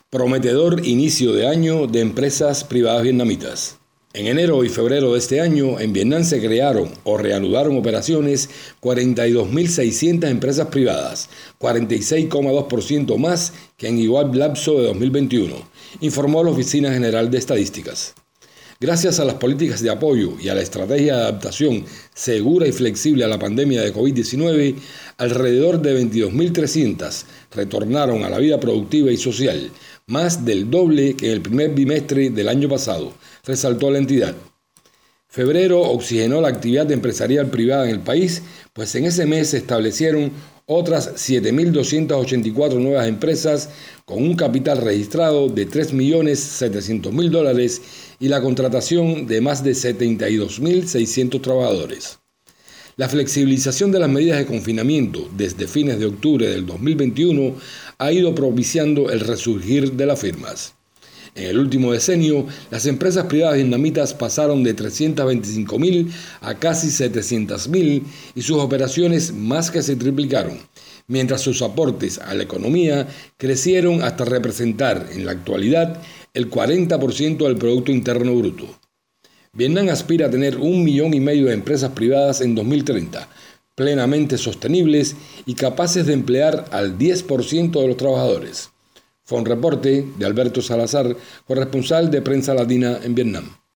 Prometedor inicio de año de empresas privadas vietnamitas. En enero y febrero de este año, en Vietnam se crearon o reanudaron operaciones 42.600 empresas privadas, 46,2% más que en igual lapso de 2021, informó la Oficina General de Estadísticas. Gracias a las políticas de apoyo y a la estrategia de adaptación segura y flexible a la pandemia de COVID-19, alrededor de 22.300 retornaron a la vida productiva y social, más del doble que en el primer bimestre del año pasado, resaltó la entidad. Febrero oxigenó la actividad empresarial privada en el país, pues en ese mes se establecieron otras 7.284 nuevas empresas con un capital registrado de $3.700.000 y la contratación de más de 72.600 trabajadores. La flexibilización de las medidas de confinamiento desde fines de octubre del 2021 ha ido propiciando el resurgir de las firmas. En el último decenio, las empresas privadas vietnamitas pasaron de 325.000 a casi 700.000 y sus operaciones más que se triplicaron, mientras sus aportes a la economía crecieron hasta representar en la actualidad el 40% del Producto Interno Bruto. Vietnam aspira a tener 1,5 millones de empresas privadas en 2030, plenamente sostenibles y capaces de emplear al 10% de los trabajadores. Fue un reporte de Alberto Salazar, corresponsal de Prensa Latina en Vietnam.